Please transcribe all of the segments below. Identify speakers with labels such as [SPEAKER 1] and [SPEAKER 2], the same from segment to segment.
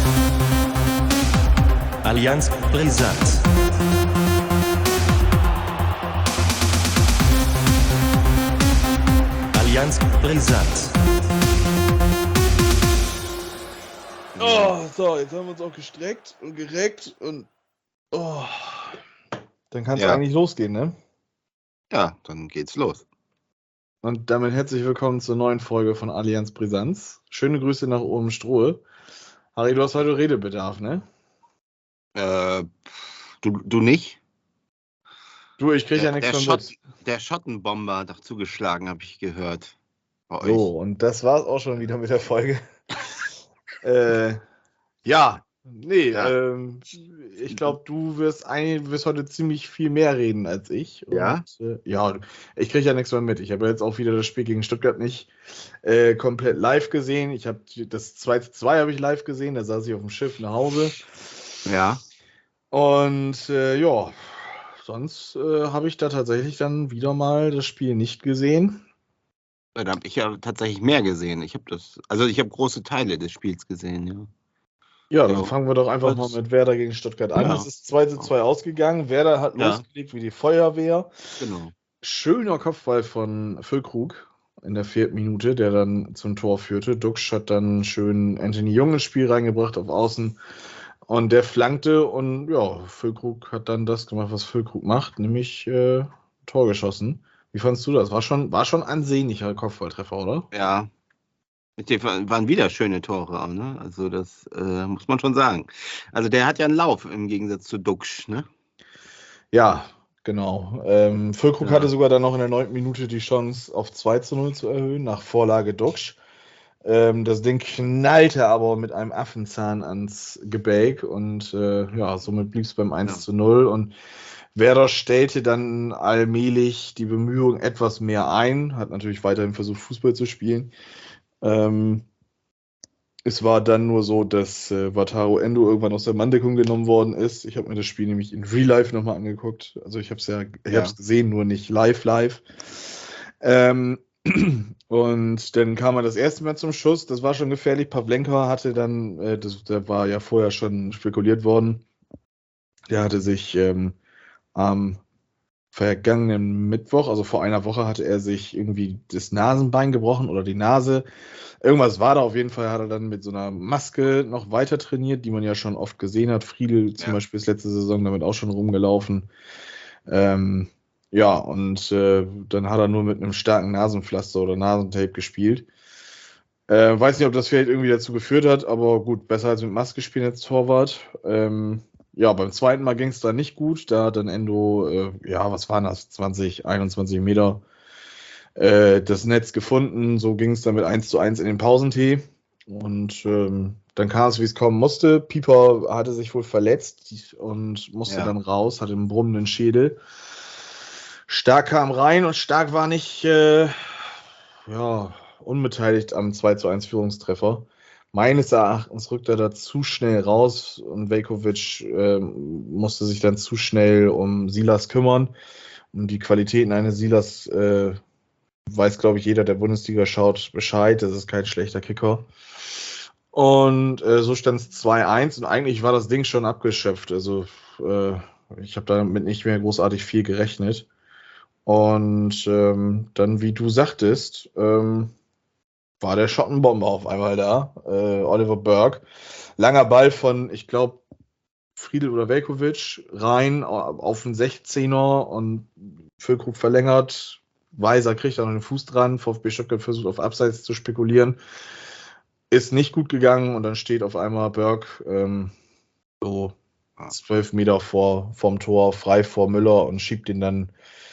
[SPEAKER 1] Allianz Brisant. Allianz Brisant.
[SPEAKER 2] Oh, so, jetzt haben wir uns auch gestreckt und gereckt und dann kann es eigentlich losgehen, ne?
[SPEAKER 3] Ja, dann geht's los.
[SPEAKER 2] Und damit herzlich willkommen zur neuen Folge von Allianz Brisanz. Schöne Grüße nach oben Strohe. Harry, du hast heute Redebedarf, ne?
[SPEAKER 3] Du nicht?
[SPEAKER 2] Du, ich kriege ja nichts mehr mit.
[SPEAKER 3] Der Schottenbomber hat doch zugeschlagen, habe ich gehört. Bei euch.
[SPEAKER 2] So, und das war's auch schon wieder mit der Folge. Ich glaube, du wirst heute ziemlich viel mehr reden als ich.
[SPEAKER 3] Ja?
[SPEAKER 2] Und, ich kriege ja nichts mehr mit. Ich habe jetzt auch wieder das Spiel gegen Stuttgart nicht komplett live gesehen. Ich habe das 2:2 habe ich live gesehen, da saß ich auf dem Schiff nach Hause.
[SPEAKER 3] Ja.
[SPEAKER 2] Und sonst habe ich da tatsächlich dann wieder mal das Spiel nicht gesehen.
[SPEAKER 3] Da habe ich ja tatsächlich mehr gesehen. Ich habe große Teile des Spiels gesehen, ja.
[SPEAKER 2] Ja, dann fangen wir doch einfach mal mit Werder gegen Stuttgart an.
[SPEAKER 3] Ja.
[SPEAKER 2] Es ist 2:2 ausgegangen. Werder hat losgelegt wie die Feuerwehr.
[SPEAKER 3] Genau.
[SPEAKER 2] Schöner Kopfball von Füllkrug in der 4. Minute, der dann zum Tor führte. Duxch hat dann schön Anthony Jung ins Spiel reingebracht auf Außen. Und der flankte und Füllkrug hat dann das gemacht, was Füllkrug macht, nämlich Tor geschossen. Wie fandst du das? War schon ansehnlicher Kopfballtreffer, oder?
[SPEAKER 3] Ja. Mit dem waren wieder schöne Tore auch, ne? Also das muss man schon sagen. Also der hat ja einen Lauf im Gegensatz zu Duxch, ne?
[SPEAKER 2] Ja, genau. Füllkrug hatte sogar dann noch in der 9. Minute die Chance, auf 2:0 zu erhöhen, nach Vorlage Duxch. Das Ding knallte aber mit einem Affenzahn ans Gebälk und somit blieb es beim 1:0 und Werder stellte dann allmählich die Bemühungen etwas mehr ein, hat natürlich weiterhin versucht, Fußball zu spielen. Es war dann nur so, dass Wataru Endo irgendwann aus der Manndeckung genommen worden ist. Ich habe mir das Spiel nämlich in Real Life nochmal angeguckt. Also ich habe es gesehen, nur nicht live. Und dann kam er das erste Mal zum Schuss. Das war schon gefährlich. Pavlenka hatte dann, der war ja vorher schon spekuliert worden. Der hatte sich am vergangenen Mittwoch, also vor einer Woche, hatte er sich irgendwie das Nasenbein gebrochen oder die Nase. Irgendwas war da auf jeden Fall, hat er dann mit so einer Maske noch weiter trainiert, die man ja schon oft gesehen hat. Friedl zum Beispiel ist letzte Saison damit auch schon rumgelaufen. Dann hat er nur mit einem starken Nasenpflaster oder Nasentape gespielt. Weiß nicht, ob das vielleicht irgendwie dazu geführt hat, aber gut, besser als mit Maske spielen als Torwart. Beim zweiten Mal ging es da nicht gut. Da hat dann Endo, was waren das? 20, 21 Meter das Netz gefunden. So ging es dann mit 1:1 in den Pausentee. Und dann kam es, wie es kommen musste. Pieper hatte sich wohl verletzt und musste dann raus, hatte einen brummenden Schädel. Stark kam rein und Stark war nicht unbeteiligt am 2:1 Führungstreffer. Meines Erachtens rückt er da zu schnell raus und Veljković musste sich dann zu schnell um Silas kümmern. Um die Qualitäten eines Silas weiß, glaube ich, jeder, der Bundesliga schaut, Bescheid. Das ist kein schlechter Kicker. Und so stand es 2:1 und eigentlich war das Ding schon abgeschöpft. Also ich habe damit nicht mehr großartig viel gerechnet. Und dann, wie du sagtest, war der Schottenbomber auf einmal da, Oliver Burke. Langer Ball von, ich glaube, Friedl oder Veljković rein auf den 16er und Füllkrug verlängert. Weiser kriegt da noch den Fuß dran. VfB Stuttgart versucht auf Abseits zu spekulieren. Ist nicht gut gegangen und dann steht auf einmal Burke 12 Meter vorm Tor, frei vor Müller und schiebt ihn dann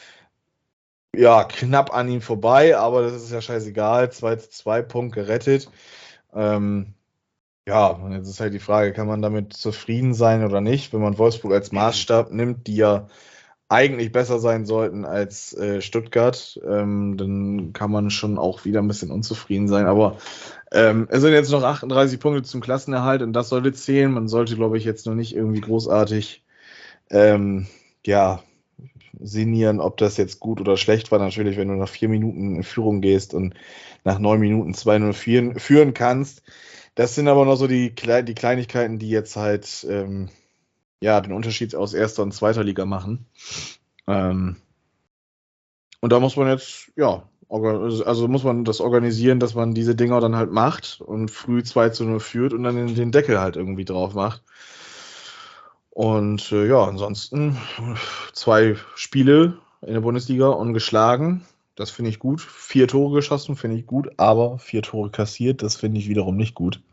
[SPEAKER 2] knapp an ihm vorbei, aber das ist ja scheißegal. 2:2, Punkt gerettet. Und jetzt ist halt die Frage, kann man damit zufrieden sein oder nicht? Wenn man Wolfsburg als Maßstab nimmt, die ja eigentlich besser sein sollten als Stuttgart, dann kann man schon auch wieder ein bisschen unzufrieden sein. Aber es sind jetzt noch 38 Punkte zum Klassenerhalt und das sollte zählen. Man sollte, glaube ich, jetzt noch nicht irgendwie großartig sinnieren, ob das jetzt gut oder schlecht war. Natürlich, wenn du nach 4 Minuten in Führung gehst und nach 9 Minuten 2:0 führen kannst, Das sind aber noch so die Kleinigkeiten, die jetzt halt den Unterschied aus erster und zweiter Liga machen. Und da muss man jetzt, also muss man das organisieren, dass man diese Dinger dann halt macht und früh 2-0 führt und dann den Deckel halt irgendwie drauf macht. Und ansonsten 2 Spiele in der Bundesliga ungeschlagen. Das finde ich gut. 4 Tore geschossen, finde ich gut, aber 4 Tore kassiert, das finde ich wiederum nicht gut.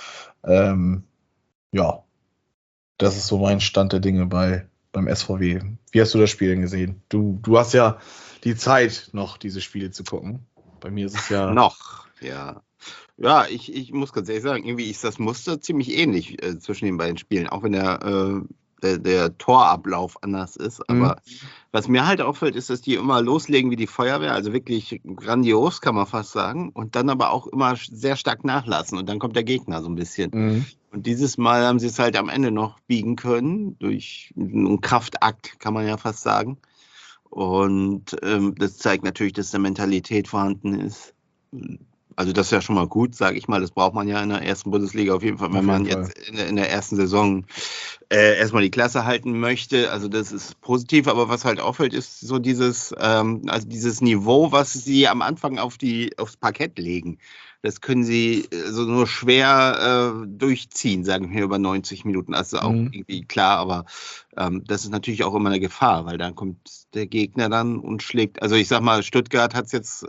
[SPEAKER 2] Das ist so mein Stand der Dinge beim SVW. Wie hast du das Spiel denn gesehen? Du hast ja die Zeit, noch diese Spiele zu gucken. Bei mir ist es ja...
[SPEAKER 3] Noch, ja. Ja, ich muss ganz ehrlich sagen, irgendwie ist das Muster ziemlich ähnlich zwischen den beiden Spielen, auch wenn der Torablauf anders ist. Aber was mir halt auffällt, ist, dass die immer loslegen wie die Feuerwehr, also wirklich grandios, kann man fast sagen, und dann aber auch immer sehr stark nachlassen und dann kommt der Gegner so ein bisschen. Und dieses Mal haben sie es halt am Ende noch biegen können, durch einen Kraftakt, kann man ja fast sagen. Und das zeigt natürlich, dass da Mentalität vorhanden ist. Also das ist ja schon mal gut, sage ich mal. Das braucht man ja in der ersten Bundesliga auf jeden Fall, wenn man jetzt in der ersten Saison erstmal die Klasse halten möchte. Also das ist positiv, aber was halt auffällt, ist so dieses Niveau, was sie am Anfang aufs Parkett legen. Das können sie so nur schwer durchziehen, sagen wir, über 90 Minuten. Also auch irgendwie klar, aber das ist natürlich auch immer eine Gefahr, weil dann kommt der Gegner dann und schlägt. Also ich sag mal, Stuttgart hat es jetzt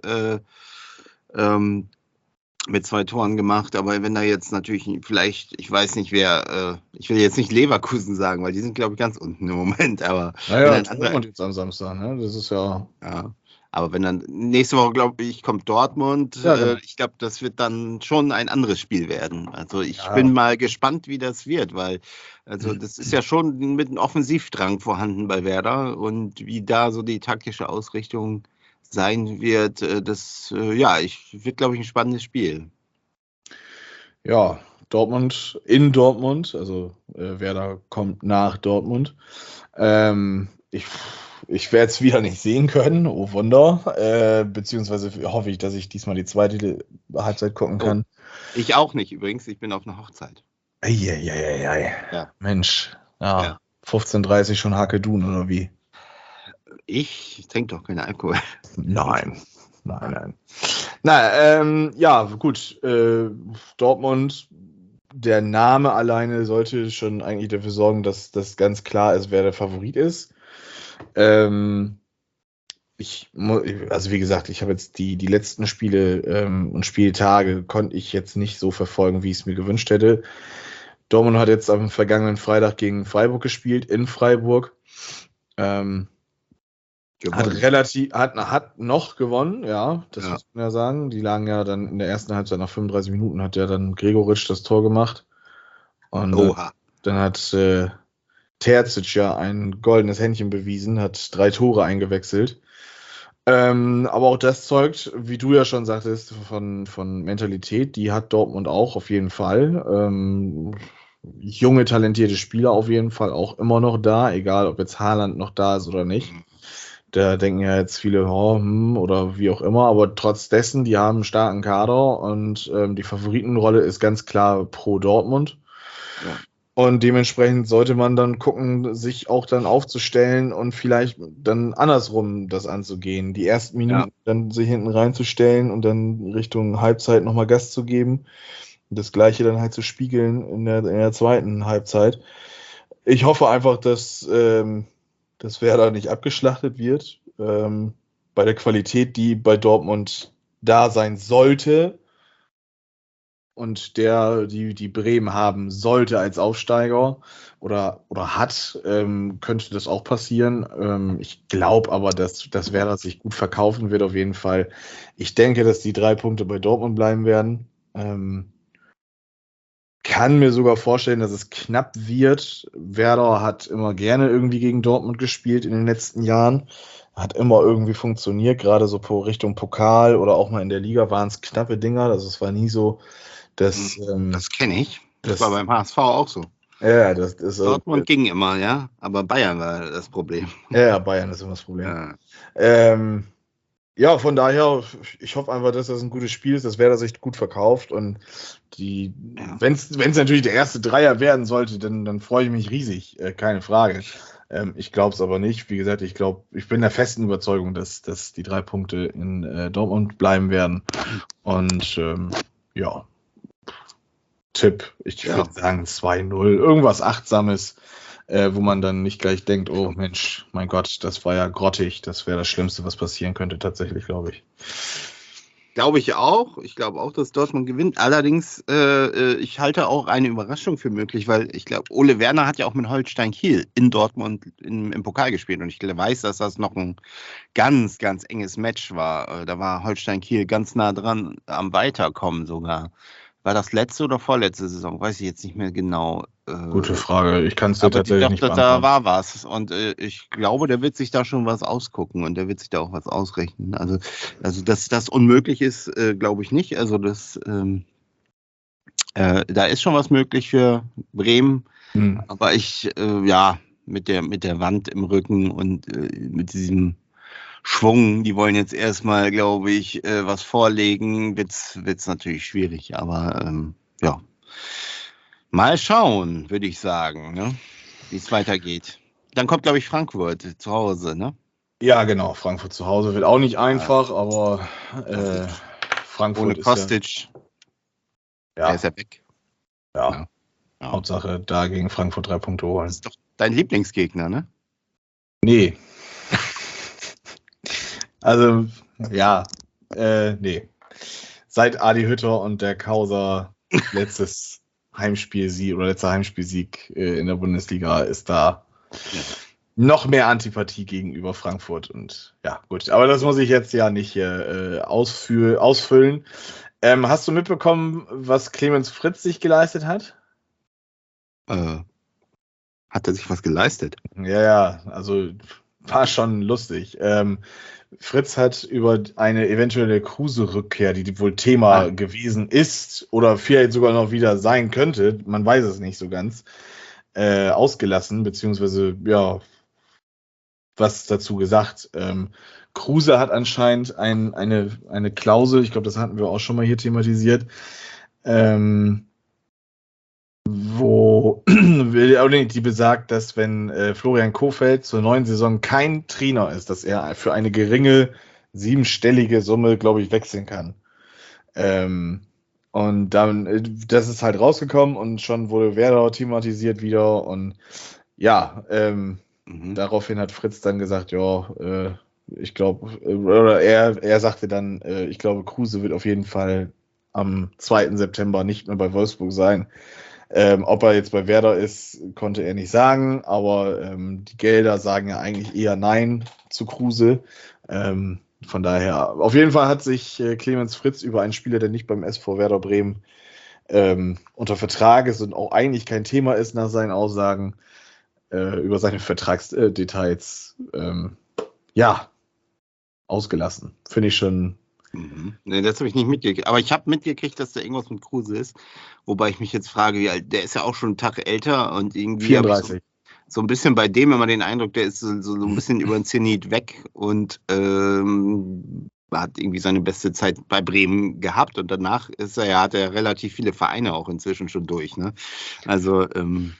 [SPEAKER 3] mit 2 Toren gemacht, aber wenn da jetzt natürlich vielleicht, ich weiß nicht wer, ich will jetzt nicht Leverkusen sagen, weil die sind, glaube ich, ganz unten im Moment, aber
[SPEAKER 2] naja, Dortmund jetzt am Samstag, ne? Das ist ja...
[SPEAKER 3] Aber wenn dann nächste Woche, glaube ich, kommt Dortmund,
[SPEAKER 2] genau.
[SPEAKER 3] Ich glaube, das wird dann schon ein anderes Spiel werden. Also ich bin mal gespannt, wie das wird, weil also das ist ja schon mit einem Offensivdrang vorhanden bei Werder und wie da so die taktische Ausrichtung sein wird, wird, glaube ich, ein spannendes Spiel.
[SPEAKER 2] Ja, Dortmund in Dortmund, also Werder kommt nach Dortmund. Ich werde es wieder nicht sehen können, oh Wunder. Beziehungsweise hoffe ich, dass ich diesmal die zweite Halbzeit gucken kann.
[SPEAKER 3] Ich auch nicht übrigens, ich bin auf einer Hochzeit.
[SPEAKER 2] Eieieiei.
[SPEAKER 3] Ja.
[SPEAKER 2] Mensch, 15:30 schon Hakedun oder wie?
[SPEAKER 3] Ich trinke doch keinen Alkohol.
[SPEAKER 2] Nein. Gut. Dortmund, der Name alleine sollte schon eigentlich dafür sorgen, dass das ganz klar ist, wer der Favorit ist. Also wie gesagt, ich habe jetzt die letzten Spiele und Spieltage konnte ich jetzt nicht so verfolgen, wie ich es mir gewünscht hätte. Dortmund hat jetzt am vergangenen Freitag gegen Freiburg gespielt, in Freiburg. Hat noch gewonnen, ja, das muss man ja sagen. Die lagen ja dann in der ersten Halbzeit nach 35 Minuten, hat ja dann Gregoritsch das Tor gemacht. Und dann hat Terzic ja ein goldenes Händchen bewiesen, hat 3 Tore eingewechselt. Aber auch das zeugt, wie du ja schon sagtest, von Mentalität, die hat Dortmund auch auf jeden Fall. Junge, talentierte Spieler auf jeden Fall auch immer noch da, egal ob jetzt Haaland noch da ist oder nicht. Da denken ja jetzt viele, oder wie auch immer, aber trotz dessen, die haben einen starken Kader und die Favoritenrolle ist ganz klar pro Dortmund. Ja. Und dementsprechend sollte man dann gucken, sich auch dann aufzustellen und vielleicht dann andersrum das anzugehen. Die ersten Minuten dann sich hinten reinzustellen und dann Richtung Halbzeit nochmal Gas zu geben. Das Gleiche dann halt zu spiegeln in der zweiten Halbzeit. Ich hoffe einfach, dass Werder nicht abgeschlachtet wird. Bei der Qualität, die bei Dortmund da sein sollte und die Bremen haben sollte als Aufsteiger oder hat, könnte das auch passieren. Ich glaube aber, dass Werder sich gut verkaufen wird auf jeden Fall. Ich denke, dass die 3 Punkte bei Dortmund bleiben werden. Kann mir sogar vorstellen, dass es knapp wird. Werder hat immer gerne irgendwie gegen Dortmund gespielt in den letzten Jahren. Hat immer irgendwie funktioniert, gerade so Richtung Pokal oder auch mal in der Liga waren es knappe Dinger. Also es war nie so, dass...
[SPEAKER 3] das kenne ich. Das war beim HSV auch so.
[SPEAKER 2] Ja, das ist...
[SPEAKER 3] Dortmund ging immer, ja. Aber Bayern war das Problem.
[SPEAKER 2] Ja, Bayern ist immer das Problem. Ja. Ja, von daher, ich hoffe einfach, dass das ein gutes Spiel ist, dass Werder sich gut verkauft und wenn es natürlich der erste Dreier werden sollte, dann freue ich mich riesig, keine Frage. Ich glaube es aber nicht. Wie gesagt, ich bin der festen Überzeugung, dass die 3 Punkte in Dortmund bleiben werden. Und ja, Tipp, ich würde sagen 2-0, irgendwas Achtsames, wo man dann nicht gleich denkt, oh Mensch, mein Gott, das war ja grottig, das wäre das Schlimmste, was passieren könnte, tatsächlich, glaube ich.
[SPEAKER 3] Glaube ich auch. Ich glaube auch, dass Dortmund gewinnt. Allerdings, ich halte auch eine Überraschung für möglich, weil ich glaube, Ole Werner hat ja auch mit Holstein Kiel in Dortmund im Pokal gespielt. Und ich weiß, dass das noch ein ganz, ganz enges Match war. Da war Holstein Kiel ganz nah dran am Weiterkommen sogar. War das letzte oder vorletzte Saison? Weiß ich jetzt nicht mehr genau.
[SPEAKER 2] Gute Frage. Ich kann es dir tatsächlich nicht
[SPEAKER 3] beantworten. Da war was. Und ich glaube, der wird sich da schon was ausgucken und der wird sich da auch was ausrechnen. Also dass das unmöglich ist, glaube ich nicht. Also da ist schon was möglich für Bremen. Aber mit der Wand im Rücken und mit diesem Schwung, die wollen jetzt erstmal, glaube ich, was vorlegen, wird's natürlich schwierig, aber mal schauen, würde ich sagen, ne? Wie es weitergeht. Dann kommt, glaube ich, Frankfurt zu Hause, ne?
[SPEAKER 2] Ja, genau, Frankfurt zu Hause wird auch nicht einfach, aber Frankfurt
[SPEAKER 3] ohne Kostic, der ist ja weg.
[SPEAKER 2] Ja. Hauptsache da gegen Frankfurt 3 Punkte holen.
[SPEAKER 3] Das ist doch dein Lieblingsgegner, ne?
[SPEAKER 2] Nee. Also, ja, nee. Seit Adi Hütter und der Kauser letzter Heimspielsieg in der Bundesliga ist da noch mehr Antipathie gegenüber Frankfurt. Und ja, gut. Aber das muss ich jetzt ja nicht hier ausfüllen. Hast du mitbekommen, was Clemens Fritz sich geleistet hat?
[SPEAKER 3] Hat er sich was geleistet?
[SPEAKER 2] Ja, also war schon lustig. Fritz hat über eine eventuelle Kruse-Rückkehr, die wohl Thema gewesen ist oder vielleicht sogar noch wieder sein könnte, man weiß es nicht so ganz, ausgelassen, beziehungsweise, ja, was dazu gesagt. Kruse hat anscheinend eine Klausel, ich glaube, das hatten wir auch schon mal hier thematisiert, die besagt, dass wenn Florian Kohfeldt zur neuen Saison kein Trainer ist, dass er für eine geringe 7-stellige Summe, glaube ich, wechseln kann. Und dann, das ist halt rausgekommen und schon wurde Werder thematisiert wieder und ja, daraufhin hat Fritz dann gesagt, ich glaube, oder er sagte dann, ich glaube, Kruse wird auf jeden Fall am 2. September nicht mehr bei Wolfsburg sein. Ob er jetzt bei Werder ist, konnte er nicht sagen, aber die Gelder sagen ja eigentlich eher Nein zu Kruse. Von daher, auf jeden Fall hat sich Clemens Fritz über einen Spieler, der nicht beim SV Werder Bremen unter Vertrag ist und auch eigentlich kein Thema ist nach seinen Aussagen, über seine Vertragsdetails ausgelassen. Finde ich schon.
[SPEAKER 3] Nee, das habe ich nicht mitgekriegt. Aber ich habe mitgekriegt, dass da irgendwas mit Kruse ist. Wobei ich mich jetzt frage, wie alt, der ist ja auch schon einen Tag älter und irgendwie
[SPEAKER 2] 34.
[SPEAKER 3] So ein bisschen bei dem immer den Eindruck, der ist so ein bisschen über den Zenit weg und hat irgendwie seine beste Zeit bei Bremen gehabt und danach hat er relativ viele Vereine auch inzwischen schon durch. Ne? Also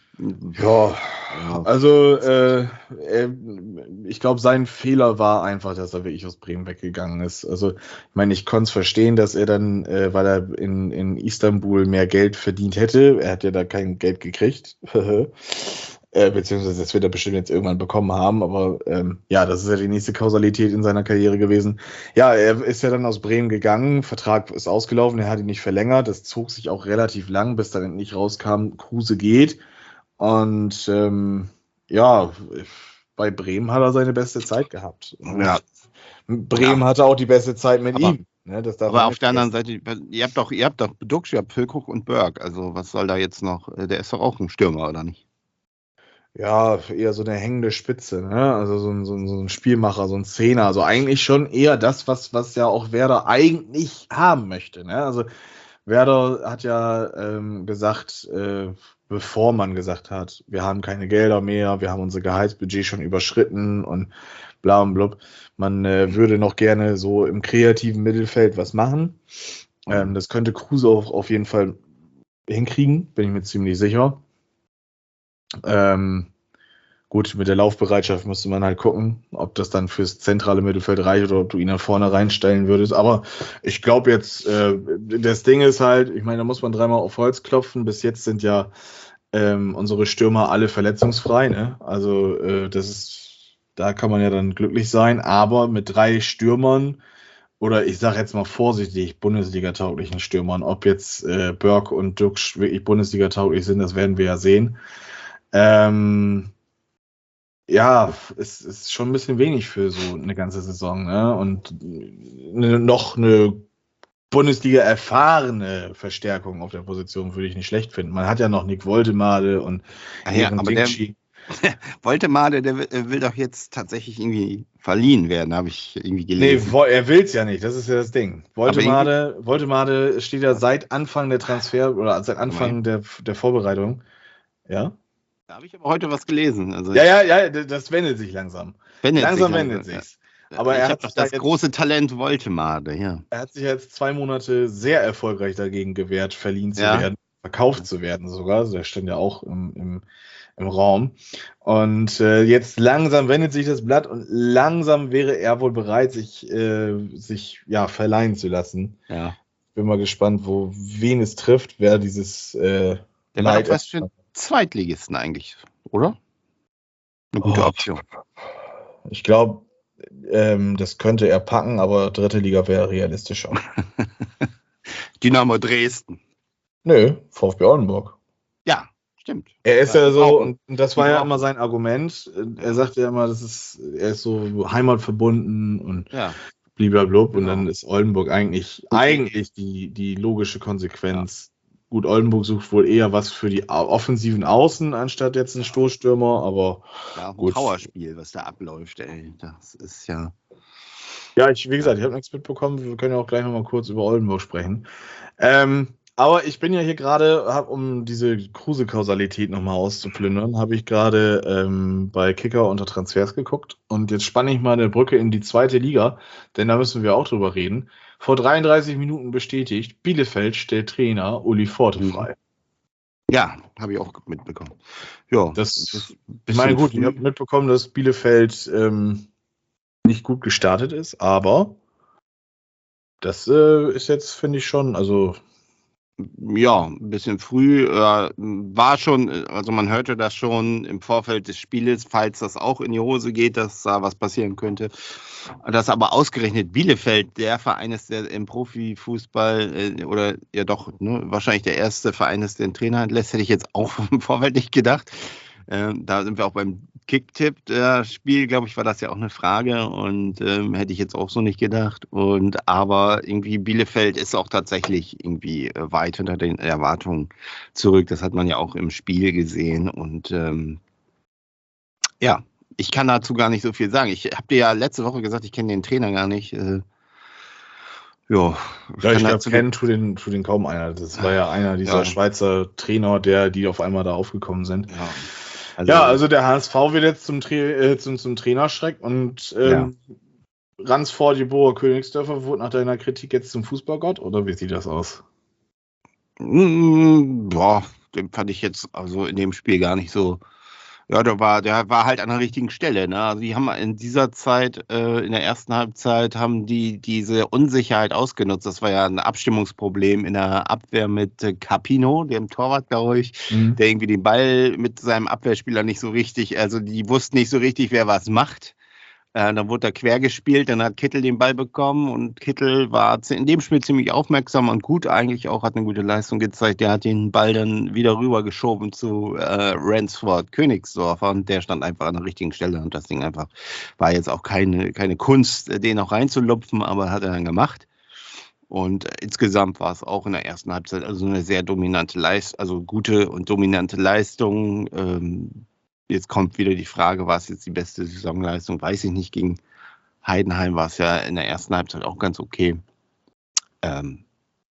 [SPEAKER 2] ich glaube, sein Fehler war einfach, dass er wirklich aus Bremen weggegangen ist. Also, ich meine, ich konnte es verstehen, dass er dann, weil er in Istanbul mehr Geld verdient hätte, er hat ja da kein Geld gekriegt, beziehungsweise das wird er bestimmt jetzt irgendwann bekommen haben, aber das ist ja die nächste Kausalität in seiner Karriere gewesen. Ja, er ist ja dann aus Bremen gegangen, Vertrag ist ausgelaufen, er hat ihn nicht verlängert, das zog sich auch relativ lang, bis dann endlich rauskam, Kruse geht. Und bei Bremen hat er seine beste Zeit gehabt.
[SPEAKER 3] Ja.
[SPEAKER 2] Bremen hatte auch die beste Zeit mit ihm. Ne,
[SPEAKER 3] aber auf der anderen Seite, ihr habt doch Duxch, ihr habt Füllkrug und Berg. Also was soll da jetzt noch? Der ist doch auch ein Stürmer, oder nicht?
[SPEAKER 2] Ja, eher so eine hängende Spitze, ne? Also so ein Spielmacher, so ein Zehner. Also eigentlich schon eher das, was ja auch Werder eigentlich haben möchte. Ne? Also Werder hat ja gesagt, bevor man gesagt hat, wir haben keine Gelder mehr, wir haben unser Gehaltsbudget schon überschritten und bla und blub, man würde noch gerne so im kreativen Mittelfeld was machen. Das könnte Kruse auch auf jeden Fall hinkriegen, bin ich mir ziemlich sicher. Gut, mit der Laufbereitschaft müsste man halt gucken, ob das dann fürs zentrale Mittelfeld reicht oder ob du ihn nach vorne reinstellen würdest. Aber ich glaube jetzt, das Ding ist halt, ich meine, da muss man dreimal auf Holz klopfen. Bis jetzt sind ja unsere Stürmer alle verletzungsfrei. Ne? Also da kann man ja dann glücklich sein. Aber mit 3 Stürmern oder ich sage jetzt mal vorsichtig Bundesliga-tauglichen Stürmern, ob jetzt Burke und Dux wirklich Bundesliga-tauglich sind, das werden wir ja sehen. Ja, es ist schon ein bisschen wenig für so eine ganze Saison, ne? Und noch eine Bundesliga erfahrene Verstärkung auf der Position würde ich nicht schlecht finden. Man hat ja noch Nick Woltemade und
[SPEAKER 3] aber Woltemade, der will doch jetzt tatsächlich irgendwie verliehen werden, habe ich irgendwie gelesen.
[SPEAKER 2] Nee, er will es ja nicht, das ist ja das Ding. Woltemade steht ja seit Anfang der Transfer oder seit Anfang der Vorbereitung. Ja?
[SPEAKER 3] Da habe ich aber heute was gelesen. Also
[SPEAKER 2] ja, das wendet sich langsam. Langsam wendet sich's.
[SPEAKER 3] Ja. Aber ich habe doch das große Talent Woltemade, ja.
[SPEAKER 2] Er hat sich jetzt 2 Monate sehr erfolgreich dagegen gewehrt, verliehen zu werden, verkauft zu werden sogar. Also der stand ja auch im Raum. Und jetzt langsam wendet sich das Blatt und langsam wäre er wohl bereit, sich verleihen zu lassen.
[SPEAKER 3] Ja.
[SPEAKER 2] Bin mal gespannt, wen es trifft, wer dieses
[SPEAKER 3] der war doch was für einen Zweitligisten eigentlich, oder? Eine gute Option.
[SPEAKER 2] Ich glaube, das könnte er packen, aber 3. Liga wäre realistischer.
[SPEAKER 3] Dynamo Dresden.
[SPEAKER 2] Nö, VfB Oldenburg.
[SPEAKER 3] Ja, stimmt.
[SPEAKER 2] Er ist ja so, und das war ja immer sein Argument. Er sagte ja immer, er ist so heimatverbunden und bliblablub. Und dann ist Oldenburg eigentlich die logische Konsequenz. Gut, Oldenburg sucht wohl eher was für die offensiven Außen, anstatt jetzt einen Stoßstürmer, aber
[SPEAKER 3] gut. Powerspiel, was da abläuft, ey. Das ist ja...
[SPEAKER 2] Ja, wie gesagt, ich habe nichts mitbekommen. Wir können ja auch gleich nochmal kurz über Oldenburg sprechen. Aber ich bin ja hier gerade, um diese Kruse-Kausalität nochmal auszuplündern, habe ich gerade bei Kicker unter Transfers geguckt. Und jetzt spanne ich mal eine Brücke in die 2. Liga, denn da müssen wir auch drüber reden. Vor 33 Minuten bestätigt, Bielefeld stellt Trainer Uli Forte frei.
[SPEAKER 3] Ja, habe ich auch mitbekommen. Ja,
[SPEAKER 2] ich meine, gut, ich habe mitbekommen, dass Bielefeld nicht gut gestartet ist, aber das ist jetzt, finde ich schon, also...
[SPEAKER 3] Ja, ein bisschen früh, war schon, also man hörte das schon im Vorfeld des Spieles, falls das auch in die Hose geht, dass da was passieren könnte. Dass aber ausgerechnet Bielefeld der Verein ist, der im Profifußball oder ja doch, wahrscheinlich der erste Verein ist, der einen Trainer entlässt, hätte ich jetzt auch im Vorfeld nicht gedacht. Da sind wir auch beim Kicktipp-Spiel, glaube ich, war das ja auch eine Frage und hätte ich jetzt auch so nicht gedacht. Aber irgendwie Bielefeld ist auch tatsächlich irgendwie weit hinter den Erwartungen zurück. Das hat man ja auch im Spiel gesehen und ich kann dazu gar nicht so viel sagen. Ich habe dir ja letzte Woche gesagt, ich kenne den Trainer gar nicht. Ich glaube,
[SPEAKER 2] kennen tut den kaum einer. Das war ja einer dieser Schweizer Trainer, die auf einmal da aufgekommen sind. Also der HSV wird jetzt zum Trainerschreck und Ransford, Jeboa Königsdörfer wurde nach deiner Kritik jetzt zum Fußballgott, oder wie sieht das aus?
[SPEAKER 3] Den fand ich jetzt also in dem Spiel gar nicht so. Ja, der war halt an der richtigen Stelle. Ne? Also die haben in dieser Zeit, in der ersten Halbzeit, haben die diese Unsicherheit ausgenutzt. Das war ja ein Abstimmungsproblem in der Abwehr mit Capino, dem Torwart, glaube ich, der irgendwie den Ball mit seinem Abwehrspieler nicht so richtig, also die wussten nicht so richtig, wer was macht. Dann wurde er quer gespielt, dann hat Kittel den Ball bekommen und Kittel war in dem Spiel ziemlich aufmerksam und gut eigentlich auch, hat eine gute Leistung gezeigt. Der hat den Ball dann wieder rübergeschoben zu Ransford Königsdorfer und der stand einfach an der richtigen Stelle und das Ding einfach war jetzt auch keine Kunst, den auch reinzulupfen, aber hat er dann gemacht. Und insgesamt war es auch in der ersten Halbzeit also eine sehr dominante Leistung, also gute und dominante Leistung. Jetzt kommt wieder die Frage, war es jetzt die beste Saisonleistung? Weiß ich nicht. Gegen Heidenheim war es ja in der ersten Halbzeit auch ganz okay.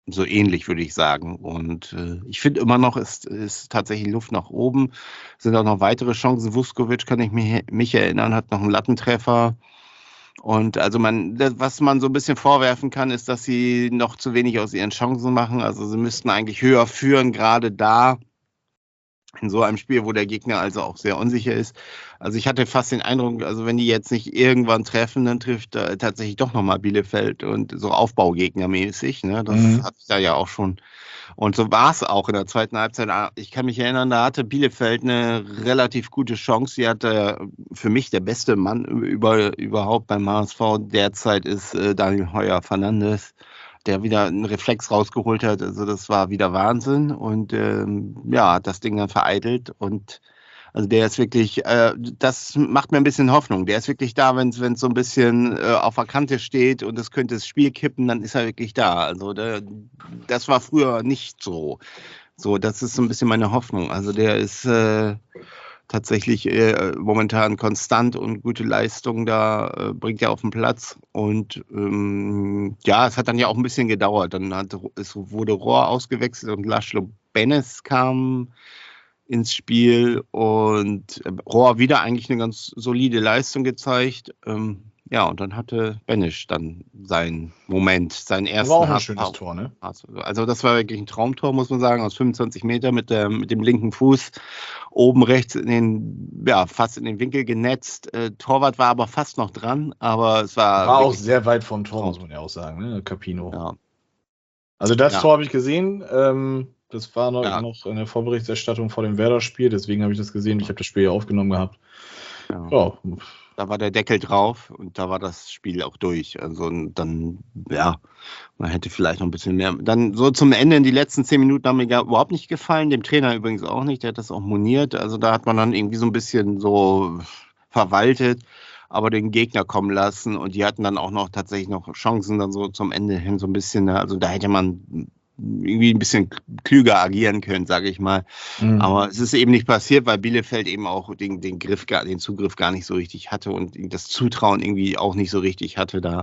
[SPEAKER 3] so ähnlich, würde ich sagen. Und ich finde immer noch, ist tatsächlich Luft nach oben. Sind auch noch weitere Chancen. Vuskovic, kann ich mich erinnern, hat noch einen Lattentreffer. Und also was man so ein bisschen vorwerfen kann, ist, dass sie noch zu wenig aus ihren Chancen machen. Also sie müssten eigentlich höher führen, gerade da in so einem Spiel, wo der Gegner also auch sehr unsicher ist. Also ich hatte fast den Eindruck, also wenn die jetzt nicht irgendwann treffen, dann trifft tatsächlich doch nochmal Bielefeld und so Aufbaugegnermäßig. Ne? Das hatte ich da ja auch schon. Und so war es auch in der zweiten Halbzeit. Ich kann mich erinnern, da hatte Bielefeld eine relativ gute Chance. Sie hatte für mich der beste Mann überhaupt beim HSV derzeit ist Daniel Heuer-Fernandes, der wieder einen Reflex rausgeholt hat. Also das war wieder Wahnsinn und hat das Ding dann vereitelt. Und also der ist wirklich, das macht mir ein bisschen Hoffnung. Der ist wirklich da, wenn es so ein bisschen auf der Kante steht und es könnte das Spiel kippen, dann ist er wirklich da. Also das war früher nicht so. So, das ist so ein bisschen meine Hoffnung. Also der ist tatsächlich momentan konstant und gute Leistung da bringt er auf den Platz. Und es hat dann ja auch ein bisschen gedauert. Dann wurde Rohr ausgewechselt und Laszlo Benes kam ins Spiel und Rohr wieder eigentlich eine ganz solide Leistung gezeigt. Und dann hatte Benes dann seinen Moment, seinen ersten.
[SPEAKER 2] Das war auch ein schönes Tor, ne?
[SPEAKER 3] Also das war wirklich ein Traumtor, muss man sagen, aus 25 Meter mit dem linken Fuß oben rechts fast in den Winkel genetzt. Torwart war aber fast noch dran, aber es war
[SPEAKER 2] auch sehr weit vom Tor, muss man ja auch sagen, ne? Capino.
[SPEAKER 3] Ja.
[SPEAKER 2] Also das Tor habe ich gesehen. Das war noch in der Vorberichterstattung vor dem Werder-Spiel, deswegen habe ich das gesehen. Ich habe das Spiel ja aufgenommen gehabt. Ja.
[SPEAKER 3] Da war der Deckel drauf und da war das Spiel auch durch. Also dann, man hätte vielleicht noch ein bisschen mehr. Dann so zum Ende in die letzten 10 Minuten haben mir überhaupt nicht gefallen. Dem Trainer übrigens auch nicht, der hat das auch moniert. Also da hat man dann irgendwie so ein bisschen so verwaltet, aber den Gegner kommen lassen und die hatten dann auch noch tatsächlich noch Chancen dann so zum Ende hin so ein bisschen. Also da hätte man irgendwie ein bisschen klüger agieren können, sage ich mal. Aber es ist eben nicht passiert, weil Bielefeld eben auch den Zugriff gar nicht so richtig hatte und das Zutrauen irgendwie auch nicht so richtig hatte, da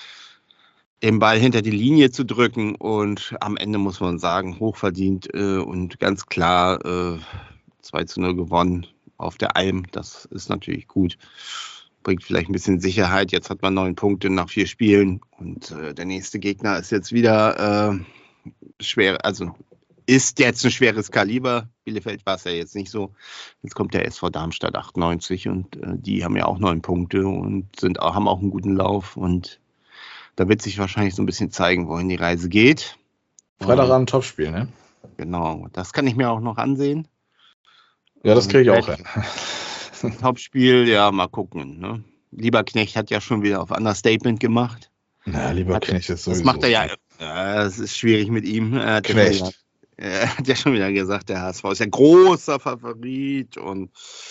[SPEAKER 3] den Ball hinter die Linie zu drücken. Und am Ende muss man sagen, hochverdient und ganz klar 2-0 gewonnen auf der Alm. Das ist natürlich gut. Bringt vielleicht ein bisschen Sicherheit. Jetzt hat man 9 Punkte nach 4 Spielen und der nächste Gegner ist jetzt wieder schwer, also ist jetzt ein schweres Kaliber. Bielefeld war es ja jetzt nicht so. Jetzt kommt der SV Darmstadt 98 und die haben ja auch 9 Punkte und haben auch einen guten Lauf und da wird sich wahrscheinlich so ein bisschen zeigen, wohin die Reise geht.
[SPEAKER 2] Freitagabend Topspiel, ne?
[SPEAKER 3] Genau, das kann ich mir auch noch ansehen.
[SPEAKER 2] Ja, das kriege ich auch hin.
[SPEAKER 3] Topspiel, ja, mal gucken. Ne? Lieberknecht hat ja schon wieder auf Understatement gemacht.
[SPEAKER 2] Na, Lieberknecht ist sowieso.
[SPEAKER 3] Das macht er ja. Es ist schwierig mit ihm. Er hat ja schon wieder gesagt, der HSV ist ja großer Favorit und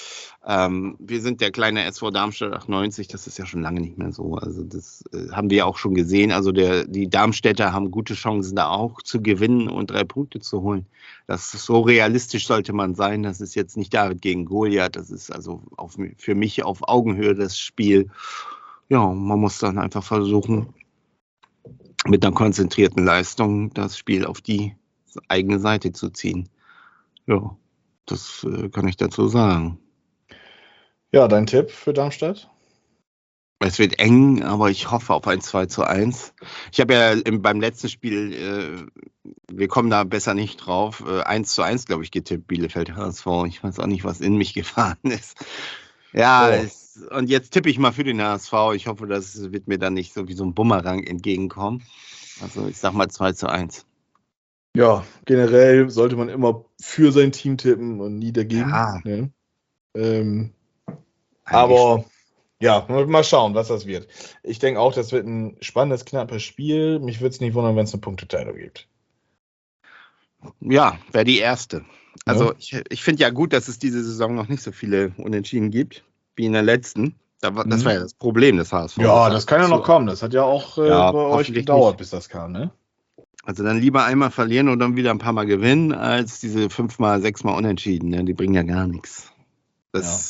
[SPEAKER 3] wir sind der kleine SV Darmstadt 98, das ist ja schon lange nicht mehr so. Also das haben wir auch schon gesehen. Also die Darmstädter haben gute Chancen, da auch zu gewinnen und 3 Punkte zu holen. Das ist so realistisch sollte man sein. Das ist jetzt nicht David gegen Goliath. Das ist also für mich auf Augenhöhe das Spiel. Ja, man muss dann einfach versuchen, mit einer konzentrierten Leistung das Spiel auf die eigene Seite zu ziehen. Ja, das kann ich dazu sagen.
[SPEAKER 2] Ja, dein Tipp für Darmstadt?
[SPEAKER 3] Es wird eng, aber ich hoffe auf ein 2-1. Ich habe ja beim letzten Spiel, wir kommen da besser nicht drauf, 1-1, glaube ich, getippt, Bielefeld HSV. Ich weiß auch nicht, was in mich gefahren ist. Ja, und jetzt tippe ich mal für den HSV. Ich hoffe, das wird mir dann nicht so wie so ein Bumerang entgegenkommen. Also ich sag mal 2-1.
[SPEAKER 2] Ja, generell sollte man immer für sein Team tippen und nie dagegen.
[SPEAKER 3] Ja.
[SPEAKER 2] Ne? Aber ja, mal schauen, was das wird. Ich denke auch, das wird ein spannendes, knappes Spiel. Mich würde es nicht wundern, wenn es eine Punkteteilung gibt.
[SPEAKER 3] Ja, wäre die erste. Also ich finde ja gut, dass es diese Saison noch nicht so viele Unentschieden gibt, wie in der letzten. Das war ja das Problem des HSV.
[SPEAKER 2] Ja, das kann ja noch kommen. Das hat ja auch bei euch gedauert, bis das kam, ne?
[SPEAKER 3] Also dann lieber einmal verlieren und dann wieder ein paar Mal gewinnen, als diese 5-mal, 6-mal Unentschieden. Ne? Die bringen ja gar nichts.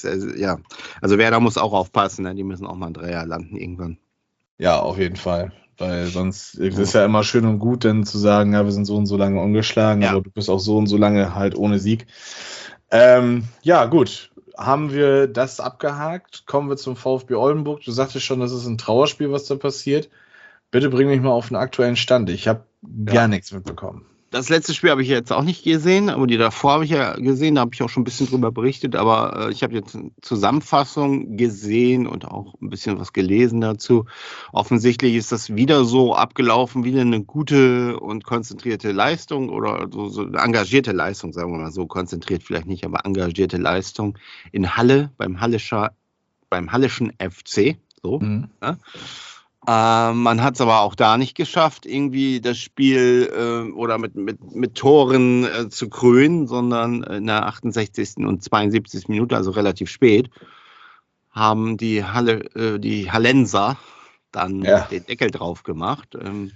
[SPEAKER 3] Also Werder muss auch aufpassen, ne? Die müssen auch mal ein Dreier landen irgendwann.
[SPEAKER 2] Ja, auf jeden Fall. weil sonst ist es ja immer schön und gut, dann zu sagen, ja, wir sind so und so lange ungeschlagen, aber du bist auch so und so lange halt ohne Sieg. Ja, gut. Haben wir das abgehakt? Kommen wir zum VfB Oldenburg. Du sagtest schon, das ist ein Trauerspiel, was da passiert. Bitte bring mich mal auf den aktuellen Stand. Ich habe gar nichts mitbekommen.
[SPEAKER 3] Das letzte Spiel habe ich jetzt auch nicht gesehen, aber die davor habe ich ja gesehen, da habe ich auch schon ein bisschen drüber berichtet, aber ich habe jetzt eine Zusammenfassung gesehen und auch ein bisschen was gelesen dazu. Offensichtlich ist das wieder so abgelaufen, wieder eine gute und konzentrierte Leistung oder so eine engagierte Leistung, sagen wir mal so, konzentriert vielleicht nicht, aber engagierte Leistung in Halle, beim Hallischen FC, so, ja. Man hat es aber auch da nicht geschafft, irgendwie das Spiel oder mit Toren zu krönen, sondern in der 68. und 72. Minute, also relativ spät, haben die Hallenser dann den Deckel drauf gemacht.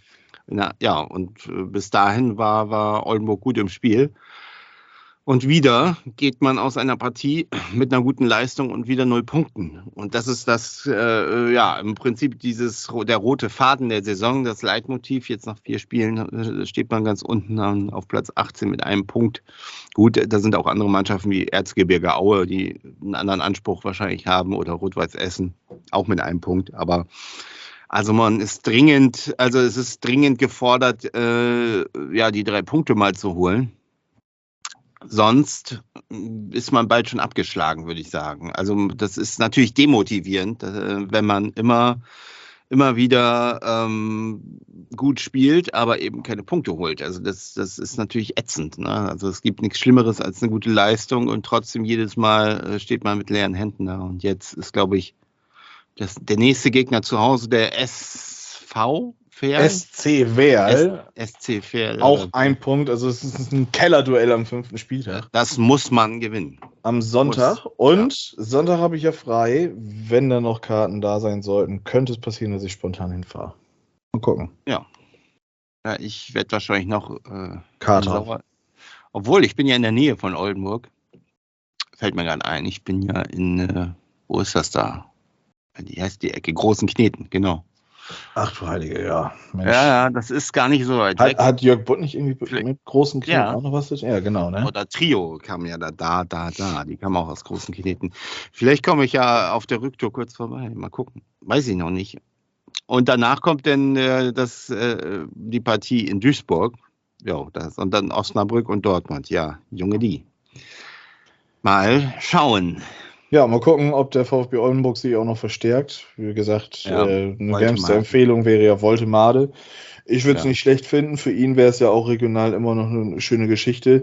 [SPEAKER 3] Und bis dahin war Oldenburg gut im Spiel. Und wieder geht man aus einer Partie mit einer guten Leistung und wieder 0 Punkten. Und das ist das, im Prinzip der rote Faden der Saison, das Leitmotiv. Jetzt nach 4 Spielen steht man ganz unten auf Platz 18 mit einem Punkt. Gut, da sind auch andere Mannschaften wie Erzgebirge Aue, die einen anderen Anspruch wahrscheinlich haben, oder Rot-Weiß Essen, auch mit einem Punkt. Aber also es ist dringend gefordert, die 3 Punkte mal zu holen. Sonst ist man bald schon abgeschlagen, würde ich sagen. Also das ist natürlich demotivierend, wenn man immer wieder gut spielt, aber eben keine Punkte holt. Also das ist natürlich ätzend. Ne? Also es gibt nichts Schlimmeres als eine gute Leistung und trotzdem jedes Mal steht man mit leeren Händen da. Und jetzt ist, glaube ich, der nächste Gegner zu Hause der SC Verl.
[SPEAKER 2] Auch ein Punkt, also es ist ein Kellerduell am 5. Spieltag.
[SPEAKER 3] Das muss man gewinnen.
[SPEAKER 2] Am Sonntag. Sonntag habe ich ja frei. Wenn da noch Karten da sein sollten, könnte es passieren, dass ich spontan hinfahre. Mal gucken.
[SPEAKER 3] Ja, ich werde wahrscheinlich noch
[SPEAKER 2] Kater.
[SPEAKER 3] Obwohl, ich bin ja in der Nähe von Oldenburg. Fällt mir gerade ein. Ich bin ja in, wo ist das da? Die heißt die Ecke Großen Kneten, genau.
[SPEAKER 2] Ach du Heilige, ja. Mensch.
[SPEAKER 3] Ja, das ist gar nicht so weit weg.
[SPEAKER 2] Hat Jörg Butt nicht irgendwie mit Großen Kneten auch noch was? Ja, genau, ne?
[SPEAKER 3] Oder Trio kam ja da. Die kam auch aus Großen Kneten. Vielleicht komme ich ja auf der Rücktour kurz vorbei. Mal gucken. Weiß ich noch nicht. Und danach kommt dann die Partie in Duisburg. Ja, und dann Osnabrück und Dortmund. Ja, Junge die. Mal schauen.
[SPEAKER 2] Ja, mal gucken, ob der VfB Oldenburg sich auch noch verstärkt. Wie gesagt, eine wärmste Empfehlung wäre ja Woltemade. Ich würde es nicht schlecht finden. Für ihn wäre es ja auch regional immer noch eine schöne Geschichte.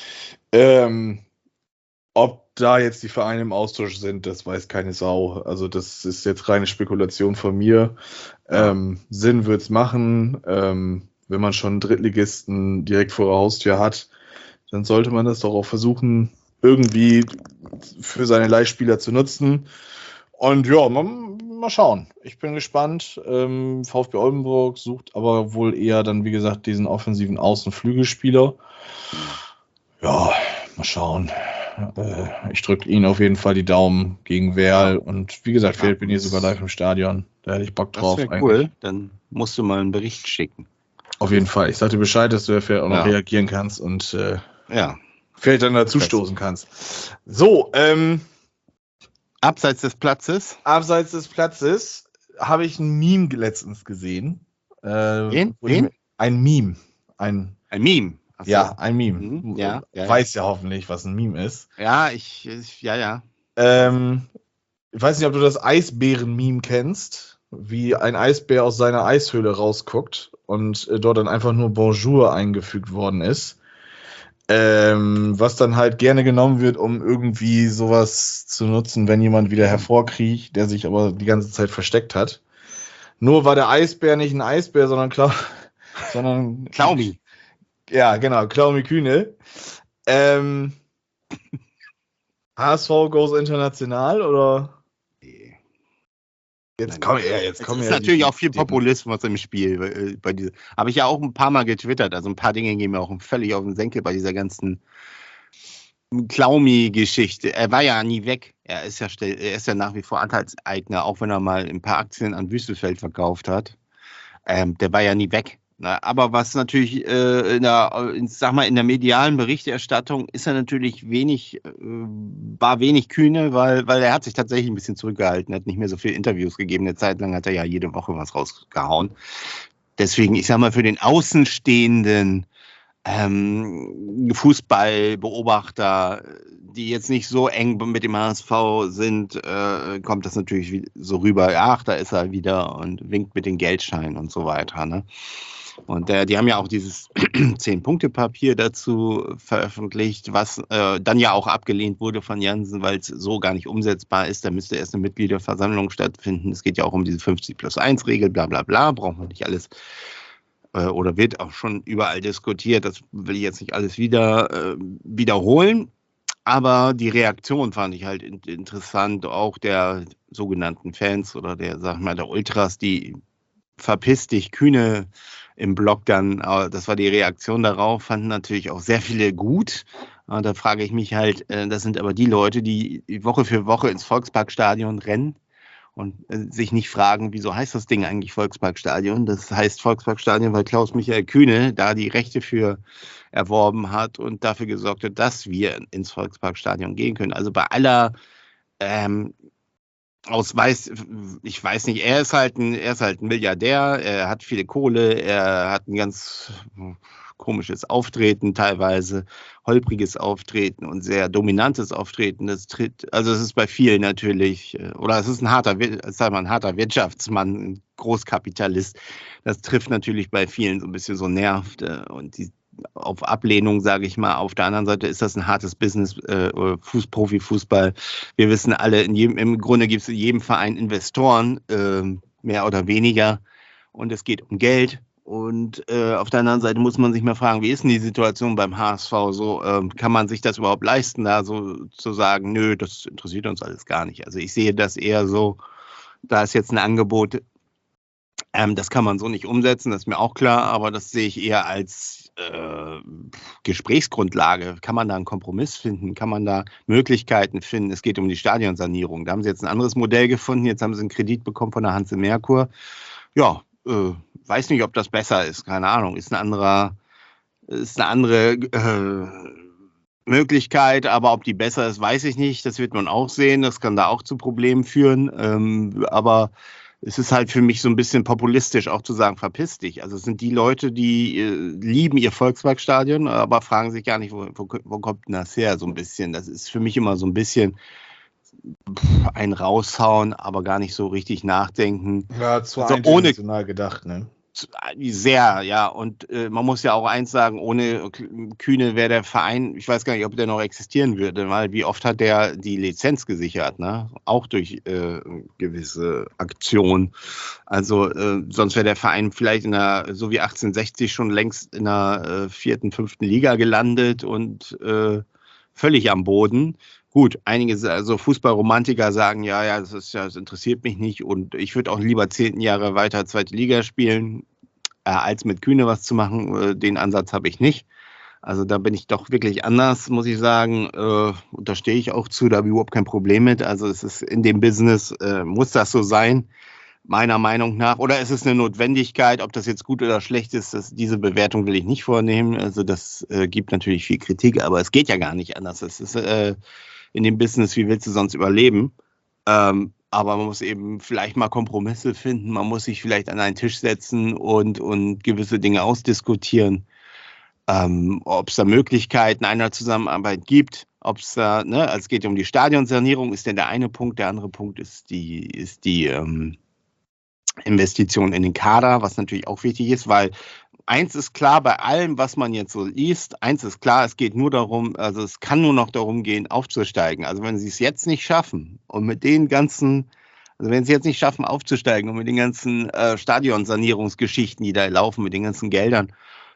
[SPEAKER 2] Ob da jetzt die Vereine im Austausch sind, das weiß keine Sau. Also das ist jetzt reine Spekulation von mir. Sinn wird es machen. Wenn man schon einen Drittligisten direkt vor der Haustür hat, dann sollte man das doch auch versuchen, irgendwie für seine Leihspieler zu nutzen. Und ja, mal schauen. Ich bin gespannt. VfB Oldenburg sucht aber wohl eher dann, wie gesagt, diesen offensiven Außenflügelspieler. Ja, mal schauen. Ich drücke Ihnen auf jeden Fall die Daumen gegen Werl. Und wie gesagt, vielleicht bin ich sogar live im Stadion. Da hätte ich Bock drauf.
[SPEAKER 3] Das wäre cool. Dann musst du mal einen Bericht schicken.
[SPEAKER 2] Auf jeden Fall. Ich sagte Bescheid, dass du dafür auch noch reagieren kannst und vielleicht dann dazu stoßen kannst. So,
[SPEAKER 3] Abseits des Platzes
[SPEAKER 2] habe ich ein Meme letztens gesehen.
[SPEAKER 3] Wen?
[SPEAKER 2] Ein Meme.
[SPEAKER 3] Ein Meme?
[SPEAKER 2] So. Ja, ein Meme.
[SPEAKER 3] Mhm.
[SPEAKER 2] Weiß ja hoffentlich, was ein Meme ist.
[SPEAKER 3] Ja.
[SPEAKER 2] Ich weiß nicht, ob du das Eisbären-Meme kennst, wie ein Eisbär aus seiner Eishöhle rausguckt und dort dann einfach nur Bonjour eingefügt worden ist. Was dann halt gerne genommen wird, um irgendwie sowas zu nutzen, wenn jemand wieder hervorkriecht, der sich aber die ganze Zeit versteckt hat. Nur war der Eisbär nicht ein Eisbär, sondern
[SPEAKER 3] Klaumi.
[SPEAKER 2] Ja, genau, Klaumi Kühne. HSV goes international, oder? Jetzt kommen
[SPEAKER 3] ist natürlich auch viel Populismus im Spiel. Habe ich ja auch ein paar Mal getwittert. Also ein paar Dinge gehen mir auch völlig auf den Senkel bei dieser ganzen Klaumi-Geschichte. Er war ja nie weg. Er ist ja nach wie vor Anteilseigner, auch wenn er mal ein paar Aktien an Wüstefeld verkauft hat. Der war ja nie weg. Na, aber was natürlich in der medialen Berichterstattung ist er natürlich war wenig kühne, weil er hat sich tatsächlich ein bisschen zurückgehalten, hat nicht mehr so viele Interviews gegeben. Eine Zeit lang hat er ja jede Woche was rausgehauen. Deswegen, ich sag mal, für den Außenstehenden Fußballbeobachter, die jetzt nicht so eng mit dem HSV sind, kommt das natürlich so rüber, ach, da ist er wieder und winkt mit den Geldscheinen und so weiter. Ne? Und die haben ja auch dieses 10-Punkte-Papier dazu veröffentlicht, was dann ja auch abgelehnt wurde von Jansen, weil es so gar nicht umsetzbar ist. Da müsste erst eine Mitgliederversammlung stattfinden. Es geht ja auch um diese 50+1-Regel, bla bla bla, braucht man nicht alles. Oder wird auch schon überall diskutiert. Das will ich jetzt nicht alles wiederholen. Aber die Reaktion fand ich halt interessant, auch der sogenannten Fans oder der Ultras, die verpiss dich, Kühne im Blog dann, das war die Reaktion darauf, fanden natürlich auch sehr viele gut. Da frage ich mich halt, das sind aber die Leute, die Woche für Woche ins Volksparkstadion rennen und sich nicht fragen, wieso heißt das Ding eigentlich Volksparkstadion? Das heißt Volksparkstadion, weil Klaus-Michael Kühne da die Rechte für erworben hat und dafür gesorgt hat, dass wir ins Volksparkstadion gehen können. Also bei aller ich weiß nicht, er ist halt ein Milliardär, er hat viele Kohle, er hat ein ganz komisches Auftreten teilweise, holpriges Auftreten und sehr dominantes Auftreten. Es ist bei vielen natürlich, oder es ist ein harter Wirtschaftsmann, ein Großkapitalist. Das trifft natürlich bei vielen so ein bisschen so nervt und auf Ablehnung, sage ich mal. Auf der anderen Seite ist das ein hartes Business, Profifußball. Wir wissen alle, im Grunde gibt es in jedem Verein Investoren, mehr oder weniger. Und es geht um Geld. Und auf der anderen Seite muss man sich mal fragen, wie ist denn die Situation beim HSV so? Kann man sich das überhaupt leisten, da so zu sagen, nö, das interessiert uns alles gar nicht. Also ich sehe das eher so, da ist jetzt ein Angebot, das kann man so nicht umsetzen, das ist mir auch klar, aber das sehe ich eher als Gesprächsgrundlage. Kann man da einen Kompromiss finden? Kann man da Möglichkeiten finden? Es geht um die Stadionsanierung. Da haben sie jetzt ein anderes Modell gefunden. Jetzt haben sie einen Kredit bekommen von der Hanse Merkur. Ja, weiß nicht, ob das besser ist. Keine Ahnung. Ist eine andere Möglichkeit, aber ob die besser ist, weiß ich nicht. Das wird man auch sehen. Das kann da auch zu Problemen führen. Aber es ist halt für mich so ein bisschen populistisch, auch zu sagen, verpiss dich. Also es sind die Leute, die lieben ihr Volksparkstadion, aber fragen sich gar nicht, wo kommt denn das her, so ein bisschen. Das ist für mich immer so ein bisschen ein Raushauen, aber gar nicht so richtig nachdenken.
[SPEAKER 2] Ja, zu eindimensional gedacht, ne?
[SPEAKER 3] Sehr, ja. Und man muss ja auch eins sagen, ohne Kühne wäre der Verein, ich weiß gar nicht, ob der noch existieren würde, weil wie oft hat der die Lizenz gesichert, ne? Auch durch gewisse Aktionen. Also sonst wäre der Verein vielleicht so wie 1860 schon längst in der 4., 5. Liga gelandet und völlig am Boden. Gut, einige Fußballromantiker sagen, ja, das interessiert mich nicht und ich würde auch lieber 10 Jahre weiter 2. Liga spielen, als mit Kühne was zu machen. Den Ansatz habe ich nicht. Also da bin ich doch wirklich anders, muss ich sagen. Und da stehe ich auch zu, da habe ich überhaupt kein Problem mit. Also es ist in dem Business, muss das so sein, meiner Meinung nach. Oder ist es eine Notwendigkeit, ob das jetzt gut oder schlecht ist, diese Bewertung will ich nicht vornehmen. Also das gibt natürlich viel Kritik, aber es geht ja gar nicht anders. Es ist in dem Business, wie willst du sonst überleben? Aber man muss eben vielleicht mal Kompromisse finden, man muss sich vielleicht an einen Tisch setzen und gewisse Dinge ausdiskutieren. Ob es da Möglichkeiten einer Zusammenarbeit gibt, ob es da, also es geht um die Stadionsanierung, ist denn der eine Punkt, der andere Punkt ist die Investition in den Kader, was natürlich auch wichtig ist, weil eins ist klar, bei allem, was man jetzt so liest, es geht nur darum, also es kann nur noch darum gehen, aufzusteigen. Also wenn sie es jetzt nicht schaffen und mit den ganzen, wenn sie jetzt nicht schaffen, aufzusteigen und mit den ganzen Stadionsanierungsgeschichten, die da laufen, mit den ganzen Geldern,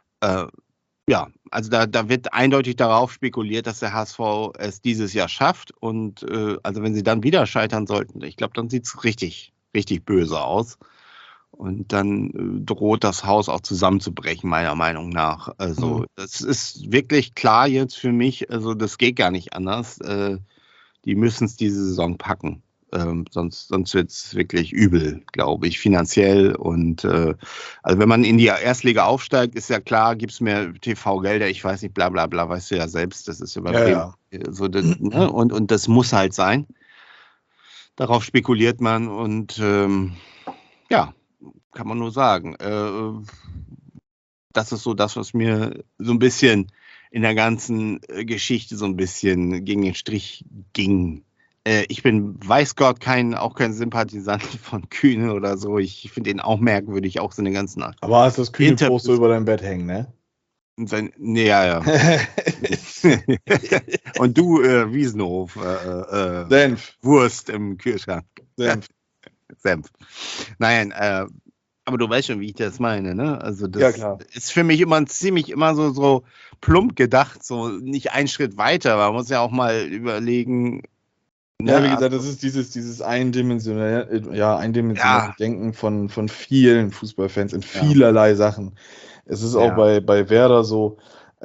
[SPEAKER 3] also da wird eindeutig darauf spekuliert, dass der HSV es dieses Jahr schafft und also wenn sie dann wieder scheitern sollten, ich glaube, dann sieht es richtig, richtig böse aus. Und dann droht das Haus auch zusammenzubrechen, meiner Meinung nach. Also das ist wirklich klar jetzt für mich, also das geht gar nicht anders. Die müssen es diese Saison packen. Sonst wird es wirklich übel, glaube ich, finanziell. Und also wenn man in die Erstliga aufsteigt, ist ja klar, gibt es mehr TV-Gelder, ich weiß nicht, bla bla bla, weißt du ja selbst, das ist übertrieben.
[SPEAKER 2] Ja.
[SPEAKER 3] So, ne? Und das muss halt sein. Darauf spekuliert man und ja, kann man nur sagen. Das ist so das, was mir so ein bisschen in der ganzen Geschichte so ein bisschen gegen den Strich ging. Ich bin, weiß Gott, auch kein Sympathisant von Kühne oder so. Ich finde ihn auch merkwürdig, auch so eine ganzen.
[SPEAKER 2] Aber hast das Kühne-Poster über deinem Bett hängen, ne?
[SPEAKER 3] Nee, ja. Und du, Wiesenhof,
[SPEAKER 2] Senf.
[SPEAKER 3] Wurst im Kühlschrank.
[SPEAKER 2] Senf.
[SPEAKER 3] Nein, aber du weißt schon, wie ich das meine, ne? Also das
[SPEAKER 2] Ja, klar.
[SPEAKER 3] ist für mich immer so plump gedacht, so nicht einen Schritt weiter. Man muss ja auch mal überlegen.
[SPEAKER 2] Ja, wie gesagt, das ist dieses eindimensionale Denken von vielen Fußballfans in vielerlei Sachen. Es ist auch bei Werder so,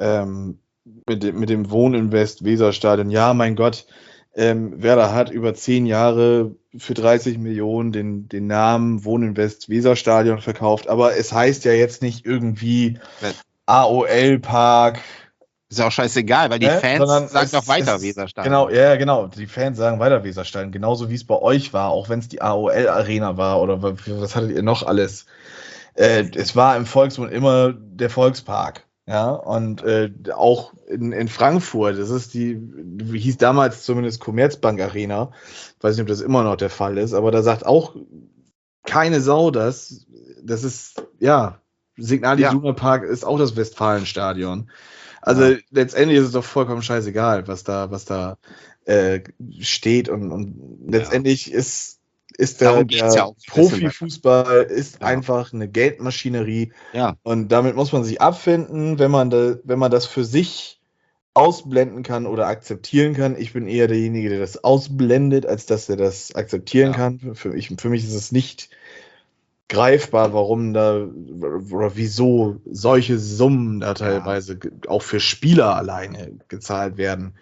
[SPEAKER 2] mit dem Wohninvest Weserstadion. Ja, mein Gott, Werder hat über 10 Jahre für 30 Millionen den Namen Wohninvest Weserstadion verkauft, aber es heißt ja jetzt nicht irgendwie AOL-Park.
[SPEAKER 3] Ist ja auch scheißegal, weil die Fans sagen doch weiter Weserstadion.
[SPEAKER 2] Genau. Die Fans sagen weiter Weserstadion. Genauso wie es bei euch war, auch wenn es die AOL-Arena war oder was hattet ihr noch alles. Es war im Volksmund immer der Volkspark. Ja, und auch in Frankfurt, das ist hieß damals zumindest Commerzbank Arena. Ich weiß nicht, ob das immer noch der Fall ist, aber da sagt auch keine Sau, das ist, Signal Iduna Park ist auch das Westfalenstadion. Also letztendlich ist es doch vollkommen scheißegal, was da steht und letztendlich ist der Profifußball einfach eine Geldmaschinerie und damit muss man sich abfinden, wenn man das für sich ausblenden kann oder akzeptieren kann. Ich bin eher derjenige, der das ausblendet, als dass er das akzeptieren kann. Für mich ist es nicht greifbar, warum da oder wieso solche Summen da teilweise auch für Spieler alleine gezahlt werden.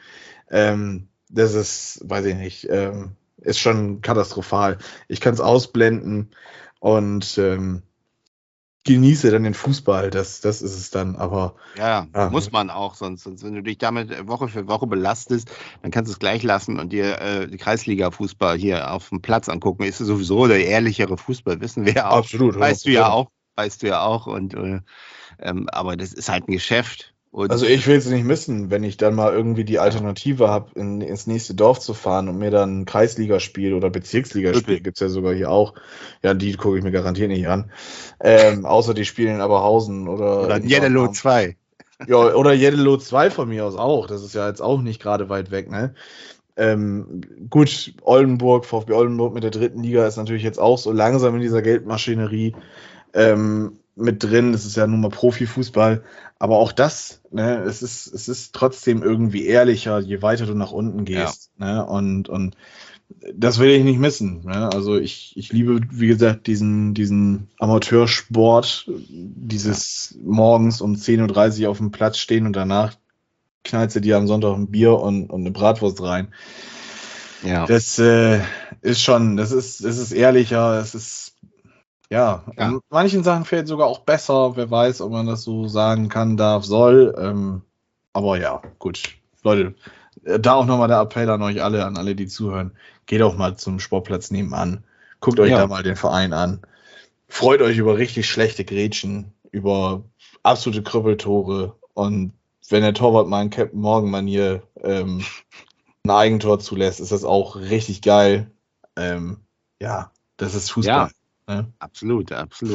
[SPEAKER 2] Das ist, weiß ich nicht, ist schon katastrophal. Ich kann es ausblenden und genieße dann den Fußball. Das ist es dann, aber
[SPEAKER 3] muss man auch, sonst wenn du dich damit Woche für Woche belastest, dann kannst du es gleich lassen und dir die Kreisliga-Fußball hier auf dem Platz angucken. Ist sowieso der ehrlichere Fußball, wissen wir auch.
[SPEAKER 2] Absolut.
[SPEAKER 3] Weißt du ja auch. Und aber das ist halt ein Geschäft. Und
[SPEAKER 2] also ich will es nicht missen, wenn ich dann mal irgendwie die Alternative habe, ins nächste Dorf zu fahren und mir dann ein Kreisligaspiel oder Bezirksligaspiel, gibt es ja sogar hier auch. Ja, die gucke ich mir garantiert nicht an. Außer die spielen in Aberhausen oder
[SPEAKER 3] Jeddelo 2.
[SPEAKER 2] Ja, oder Jeddelo 2 von mir aus auch. Das ist ja jetzt auch nicht gerade weit weg, ne? Gut, VfB Oldenburg mit der 3. Liga ist natürlich jetzt auch so langsam in dieser Geldmaschinerie mit drin. Das ist ja nun mal Profifußball. Aber auch das, ne, es ist trotzdem irgendwie ehrlicher, je weiter du nach unten gehst. Ne? Und das will ich nicht missen. Ne? Also ich liebe, wie gesagt, diesen Amateursport, dieses morgens um 10:30 Uhr auf dem Platz stehen und danach knallst du dir am Sonntag ein Bier und eine Bratwurst rein. Ja. Das ist schon, das ist ehrlicher, es ist in manchen Sachen fällt sogar auch besser, wer weiß, ob man das so sagen kann, darf, soll. Aber ja, gut. Leute, da auch nochmal der Appell an euch alle, an alle, die zuhören. Geht auch mal zum Sportplatz nebenan. Guckt euch da mal den Verein an. Freut euch über richtig schlechte Grätschen, über absolute Krüppeltore. Und wenn der Torwart mal in Captain Morgan-Manier ein Eigentor zulässt, ist das auch richtig geil. Das ist Fußball.
[SPEAKER 3] Ja. Ja. Absolut.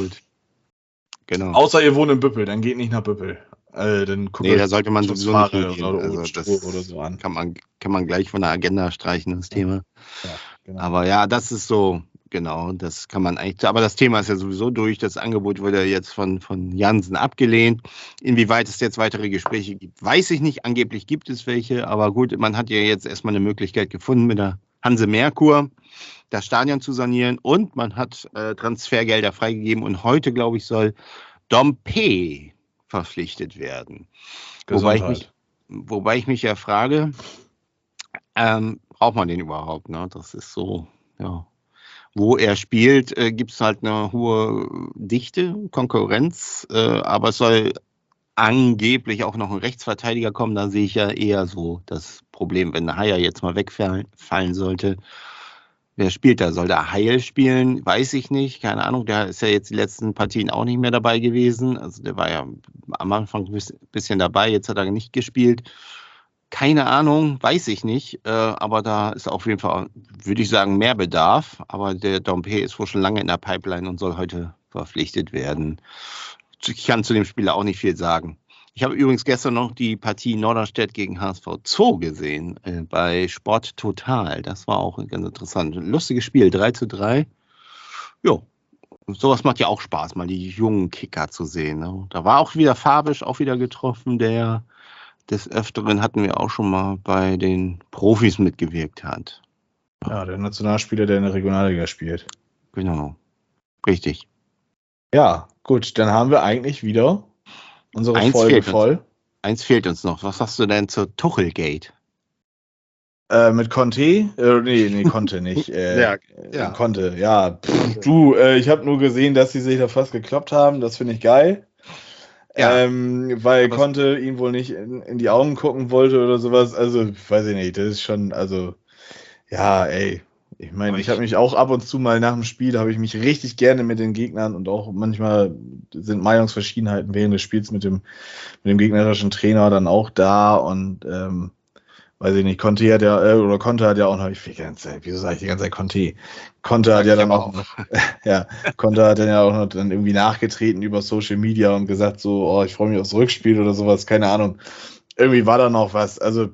[SPEAKER 3] Genau.
[SPEAKER 2] Außer ihr wohnt in Büppel, dann geht nicht nach Büppel. Dann guckt
[SPEAKER 3] da sollte man sowieso nicht hingehen.
[SPEAKER 2] Oder so an.
[SPEAKER 3] Kann man gleich von der Agenda streichen, das Thema.
[SPEAKER 2] Ja, genau.
[SPEAKER 3] Aber das ist so, genau, das kann man eigentlich, aber das Thema ist ja sowieso durch. Das Angebot wurde jetzt von Jansen abgelehnt. Inwieweit es jetzt weitere Gespräche gibt, weiß ich nicht. Angeblich gibt es welche, aber gut, man hat ja jetzt erstmal eine Möglichkeit gefunden mit der Hanse Merkur das Stadion zu sanieren und man hat Transfergelder freigegeben und heute, glaube ich, soll Dompe verpflichtet werden. Wobei ich mich ja frage, braucht man den überhaupt? Ne? Das ist so ja. Wo er spielt, gibt es halt eine hohe Dichte, Konkurrenz, aber es soll angeblich auch noch ein Rechtsverteidiger kommen. Da sehe ich ja eher so das Problem, wenn Haier jetzt mal wegfallen sollte. Wer spielt da? Soll der Heil spielen? Weiß ich nicht. Keine Ahnung. Der ist ja jetzt die letzten Partien auch nicht mehr dabei gewesen. Also der war ja am Anfang ein bisschen dabei. Jetzt hat er nicht gespielt. Keine Ahnung, weiß ich nicht, aber da ist auf jeden Fall, würde ich sagen, mehr Bedarf. Aber der Dompe ist wohl schon lange in der Pipeline und soll heute verpflichtet werden. Ich kann zu dem Spieler auch nicht viel sagen. Ich habe übrigens gestern noch die Partie Norderstedt gegen HSV Zoo gesehen bei Sport Total. Das war auch ganz interessant. Lustiges Spiel, 3:3. Jo, sowas macht ja auch Spaß, mal die jungen Kicker zu sehen. Ne? Da war auch wieder Fabisch, auch wieder getroffen, der des Öfteren hatten wir auch schon mal bei den Profis mitgewirkt hat.
[SPEAKER 2] Ja, der Nationalspieler, der in der Regionalliga spielt.
[SPEAKER 3] Genau. Richtig.
[SPEAKER 2] Ja, gut, dann haben wir eigentlich wieder unsere Folge voll.
[SPEAKER 3] Eins fehlt uns noch. Was sagst du denn zur Tuchelgate?
[SPEAKER 2] Mit Conte? Nee, Conte nicht.
[SPEAKER 3] Ja.
[SPEAKER 2] Conte, ja. Ich habe nur gesehen, dass sie sich da fast gekloppt haben. Das finde ich geil. Ja, weil Conte ihn wohl nicht in die Augen gucken wollte oder sowas. Also, weiß ich nicht, das ist schon, also, ja, ey. Ich meine, ich habe mich auch ab und zu mal nach dem Spiel, habe ich mich richtig gerne mit den Gegnern und auch manchmal sind Meinungsverschiedenheiten während des Spiels mit dem gegnerischen Trainer dann auch da und, weiß ich nicht, Conte hat ja auch noch, wieso sage ich die ganze Zeit Conte? Conte hat ja dann auch noch, Conte hat dann ja auch noch dann irgendwie nachgetreten über Social Media und gesagt so, oh, ich freue mich aufs Rückspiel oder sowas, keine Ahnung. Irgendwie war da noch was, also,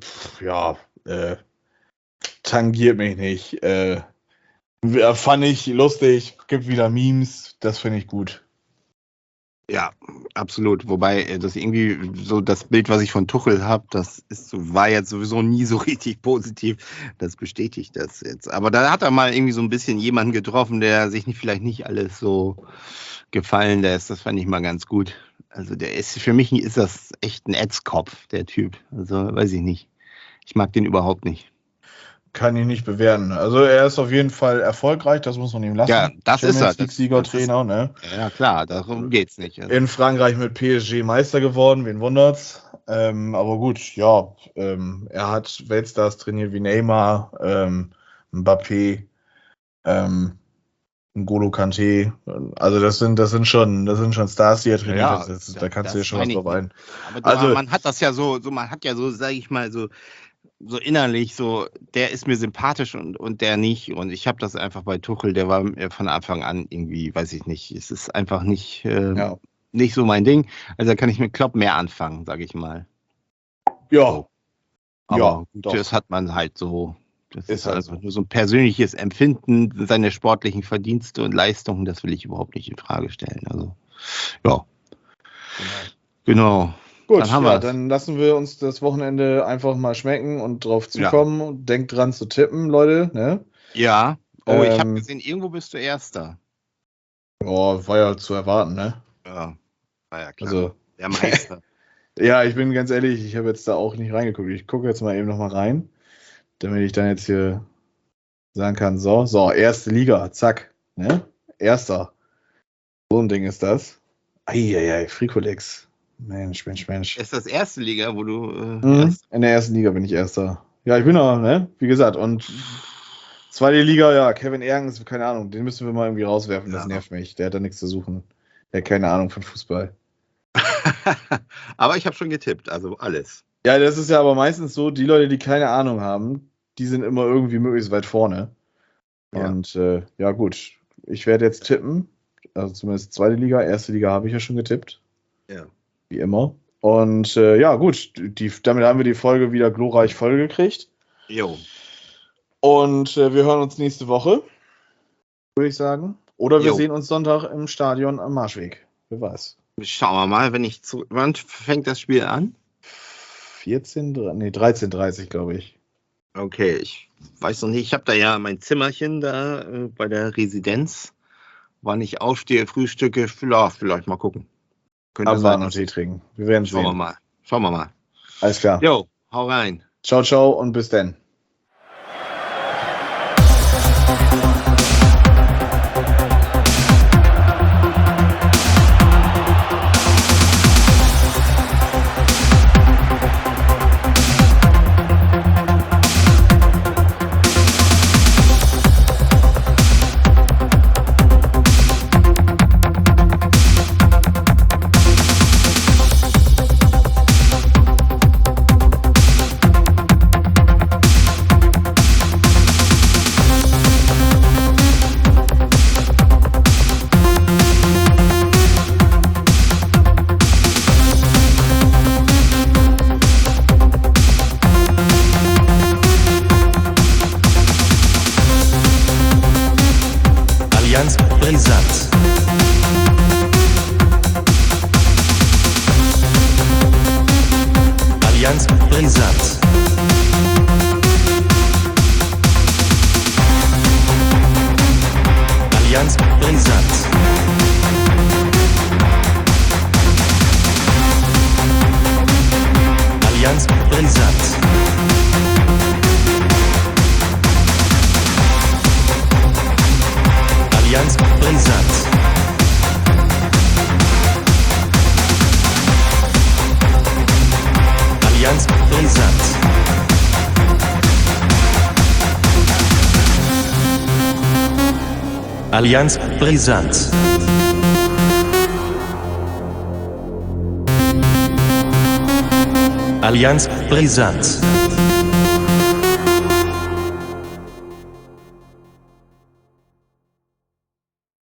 [SPEAKER 2] tangiert mich nicht. Fand ich lustig, gibt wieder Memes, das finde ich gut.
[SPEAKER 3] Ja, absolut. Wobei das irgendwie so das Bild, was ich von Tuchel habe, war jetzt sowieso nie so richtig positiv. Das bestätigt das jetzt. Aber da hat er mal irgendwie so ein bisschen jemanden getroffen, der sich vielleicht nicht alles so gefallen lässt. Das fand ich mal ganz gut. Also für mich ist das echt ein Ätzkopf, der Typ. Also weiß ich nicht. Ich mag den überhaupt nicht.
[SPEAKER 2] Kann ich nicht bewerten. Also er ist auf jeden Fall erfolgreich, das muss man ihm lassen.
[SPEAKER 3] Ja, das ist er.
[SPEAKER 2] Siegertrainer, ne?
[SPEAKER 3] Ja, klar, darum geht's nicht. Also.
[SPEAKER 2] In Frankreich mit PSG Meister geworden, wen wundert's? Aber gut, ja, er hat Weltstars trainiert wie Neymar, Mbappé, N'Golo Kanté. Also das sind schon Stars, die er trainiert hat. Da kannst du dir schon was drauf ein.
[SPEAKER 3] Aber man hat das ja so, sage ich mal, so innerlich, so, der ist mir sympathisch und der nicht. Und ich habe das einfach bei Tuchel, der war von Anfang an irgendwie, weiß ich nicht, es ist einfach nicht so mein Ding. Also da kann ich mit Klopp mehr anfangen, sage ich mal.
[SPEAKER 2] Ja.
[SPEAKER 3] So. Aber das hat man halt so. Das ist also nur so ein persönliches Empfinden, seine sportlichen Verdienste und Leistungen, das will ich überhaupt nicht in Frage stellen. Also, ja. Genau.
[SPEAKER 2] Gut, dann lassen wir uns das Wochenende einfach mal schmecken und drauf zukommen. Ja. Denkt dran zu tippen, Leute. Ne?
[SPEAKER 3] Ja. Oh, ich habe gesehen, irgendwo bist du Erster.
[SPEAKER 2] Oh, war ja zu erwarten, ne?
[SPEAKER 3] Ja, war ja klar.
[SPEAKER 2] Also,
[SPEAKER 3] der Meister.
[SPEAKER 2] Ja, ich bin ganz ehrlich, ich habe jetzt da auch nicht reingeguckt. Ich gucke jetzt mal eben nochmal rein, damit ich dann jetzt hier sagen kann, so, erste Liga, zack, ne? Erster. So ein Ding ist das. Eieiei, Fricolex. Mensch.
[SPEAKER 3] Ist das erste Liga, wo du
[SPEAKER 2] in der ersten Liga bin ich Erster. Ja, ich bin da, ne? Wie gesagt, und zweite Liga, ja, Kevin Ergens, keine Ahnung, den müssen wir mal irgendwie rauswerfen, das nervt mich. Der hat da nichts zu suchen. Der hat keine Ahnung von Fußball.
[SPEAKER 3] Aber ich habe schon getippt, also alles.
[SPEAKER 2] Ja, das ist ja aber meistens so, die Leute, die keine Ahnung haben, die sind immer irgendwie möglichst weit vorne. Ja. Und ja gut, ich werde jetzt tippen, also zumindest zweite Liga, erste Liga habe ich ja schon getippt.
[SPEAKER 3] Ja.
[SPEAKER 2] Wie immer. Und ja gut, damit haben wir die Folge wieder glorreich vollgekriegt.
[SPEAKER 3] Jo.
[SPEAKER 2] Und wir hören uns nächste Woche, würde ich sagen. Oder wir sehen uns Sonntag im Stadion am Marschweg. Wer weiß.
[SPEAKER 3] Schauen wir mal, wann fängt das Spiel an?
[SPEAKER 2] 13:30, glaube ich.
[SPEAKER 3] Okay, ich weiß noch nicht. Ich habe da ja mein Zimmerchen da bei der Residenz. Wann ich aufstehe, frühstücke, vielleicht mal gucken.
[SPEAKER 2] Abwarten und Tee trinken. Wir werden sehen.
[SPEAKER 3] Schauen wir mal.
[SPEAKER 2] Alles klar.
[SPEAKER 3] Jo, hau rein.
[SPEAKER 2] Ciao und bis dann.
[SPEAKER 1] brisant. Allianz brisant. Allianz brisant. Allianz brisant. Allianz brisant. Allianz brisant. Allianz brisant. Allianz brisant.